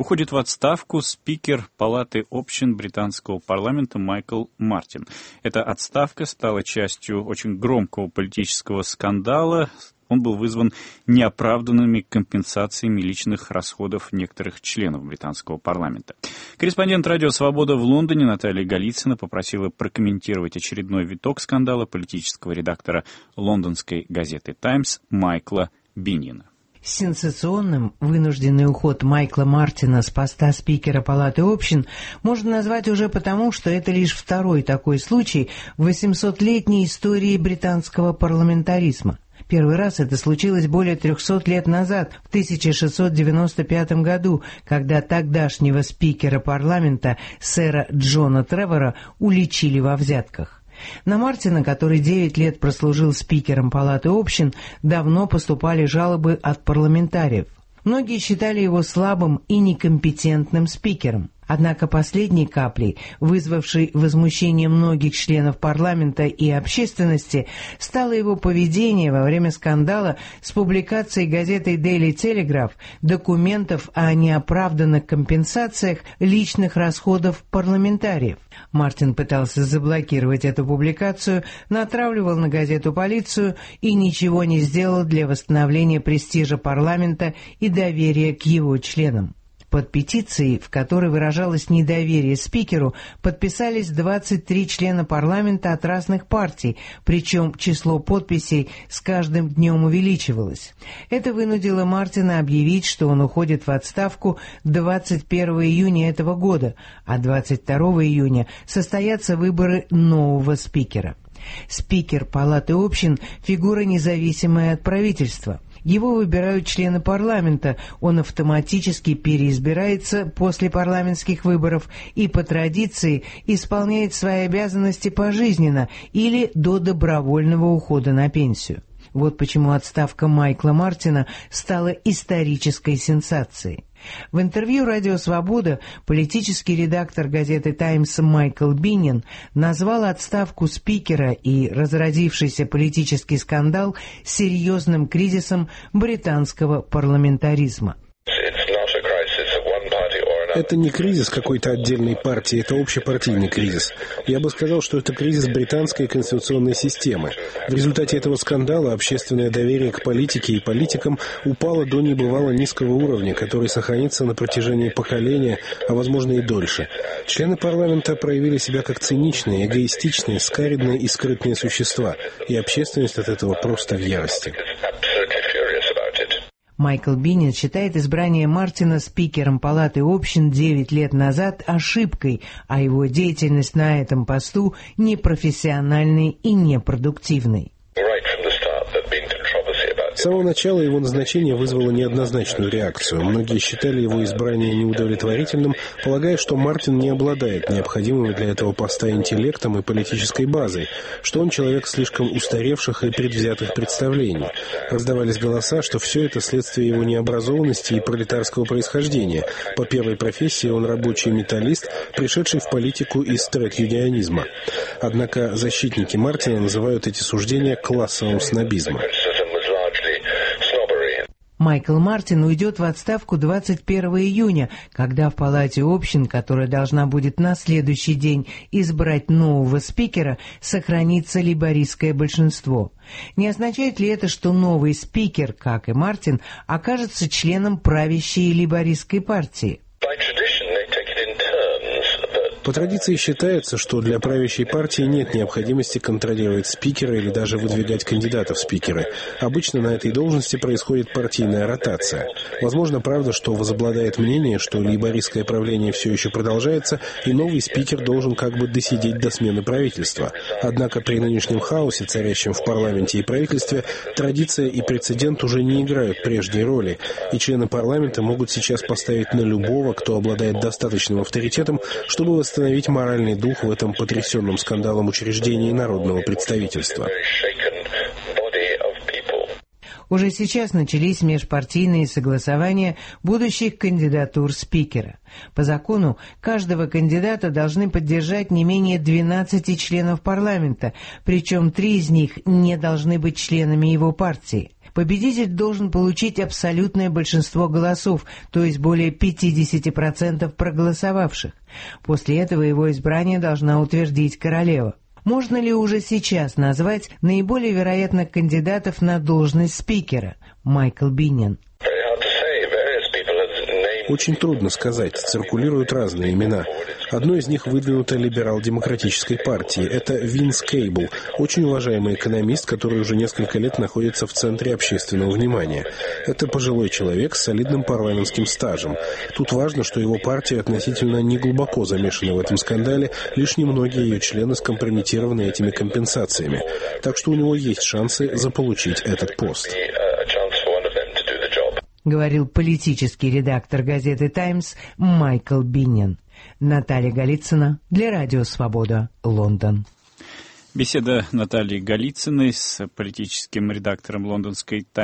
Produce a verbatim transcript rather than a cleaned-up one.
Уходит в отставку спикер Палаты общин британского парламента Майкл Мартин. Эта отставка стала частью очень громкого политического скандала. Он был вызван неоправданными компенсациями личных расходов некоторых членов британского парламента. Корреспондент «Радио Свобода» в Лондоне Наталья Голицына попросила прокомментировать очередной виток скандала политического редактора лондонской газеты «Таймс» Майкла Биньяна. Сенсационным вынужденный уход Майкла Мартина с поста спикера Палаты общин можно назвать уже потому, что это лишь второй такой случай в восьмисотлетней истории британского парламентаризма. Первый раз это случилось более трехсот лет назад, в тысяча шестьсот девяносто пятом году, когда тогдашнего спикера парламента, сэра Джона Тревора, уличили во взятках. На Мартина, который девять лет прослужил спикером Палаты общин, давно поступали жалобы от парламентариев. Многие считали его слабым и некомпетентным спикером. Однако последней каплей, вызвавшей возмущение многих членов парламента и общественности, стало его поведение во время скандала с публикацией газетой Daily Telegraph документов о неоправданных компенсациях личных расходов парламентариев. Мартин пытался заблокировать эту публикацию, натравливал на газету полицию и ничего не сделал для восстановления престижа парламента и доверия к его членам. Под петицией, в которой выражалось недоверие спикеру, подписались двадцать три члена парламента от разных партий, причем число подписей с каждым днем увеличивалось. Это вынудило Мартина объявить, что он уходит в отставку двадцать первого июня этого года, а двадцать второго июня состоятся выборы нового спикера. Спикер Палаты общин – фигура, независимая от правительства. Его выбирают члены парламента, он автоматически переизбирается после парламентских выборов и по традиции исполняет свои обязанности пожизненно или до добровольного ухода на пенсию. Вот почему отставка Майкла Мартина стала исторической сенсацией. В интервью «Радио Свобода» политический редактор газеты «Таймс» Майкл Биньян назвал отставку спикера и разразившийся политический скандал серьезным кризисом британского парламентаризма. Это не кризис какой-то отдельной партии, это общепартийный кризис. Я бы сказал, что это кризис британской конституционной системы. В результате этого скандала общественное доверие к политике и политикам упало до небывало низкого уровня, который сохранится на протяжении поколения, а возможно и дольше. Члены парламента проявили себя как циничные, эгоистичные, скаридные и скрытные существа, и общественность от этого просто в ярости. Майкл Биньян считает избрание Мартина спикером Палаты общин девять лет назад ошибкой, а его деятельность на этом посту непрофессиональной и непродуктивной. С самого начала его назначение вызвало неоднозначную реакцию. Многие считали его избрание неудовлетворительным, полагая, что Мартин не обладает необходимым для этого поста интеллектом и политической базой, что он человек слишком устаревших и предвзятых представлений. Раздавались голоса, что все это следствие его необразованности и пролетарского происхождения. По первой профессии он рабочий металлист, пришедший в политику из тред-юнионизма. Однако защитники Мартина называют эти суждения классовым снобизмом. Майкл Мартин уйдет в отставку двадцать первого июня, когда в Палате общин, которая должна будет на следующий день избрать нового спикера, сохранится лейбористское большинство. Не означает ли это, что новый спикер, как и Мартин, окажется членом правящей лейбористской партии? По традиции считается, что для правящей партии нет необходимости контролировать спикера или даже выдвигать кандидатов в спикеры. Обычно на этой должности происходит партийная ротация. Возможно, правда, что возобладает мнение, что лейбористское правление все еще продолжается, и новый спикер должен как бы досидеть до смены правительства. Однако при нынешнем хаосе, царящем в парламенте и правительстве, традиция и прецедент уже не играют прежней роли, и члены парламента могут сейчас поставить на любого, кто обладает достаточным авторитетом, чтобы восстановить восстановить моральный дух в этом потрясенном скандалом учреждении народного представительства. Уже сейчас начались межпартийные согласования будущих кандидатур спикера. По закону, каждого кандидата должны поддержать не менее двенадцати членов парламента, причем три из них не должны быть членами его партии. победитель должен получить абсолютное большинство голосов, то есть более пятьдесят процентов проголосовавших. После этого его избрание должна утвердить королева. Можно ли уже сейчас назвать наиболее вероятных кандидатов на должность спикера? Майкл Биннин. Очень трудно сказать, циркулируют разные имена. Одно из них выдвинуто либерал-демократической партии. Это Винс Кейбл, очень уважаемый экономист, который уже несколько лет находится в центре общественного внимания. Это пожилой человек с солидным парламентским стажем. Тут важно, что его партия относительно неглубоко замешана в этом скандале, лишь немногие ее члены скомпрометированы этими компенсациями. Так что у него есть шансы заполучить этот пост. Говорил политический редактор газеты «Таймс» Майкл Биннин. Наталья Голицына для Радио Свобода, Лондон. Беседа Натальи Голицыной с политическим редактором лондонской «Таймс»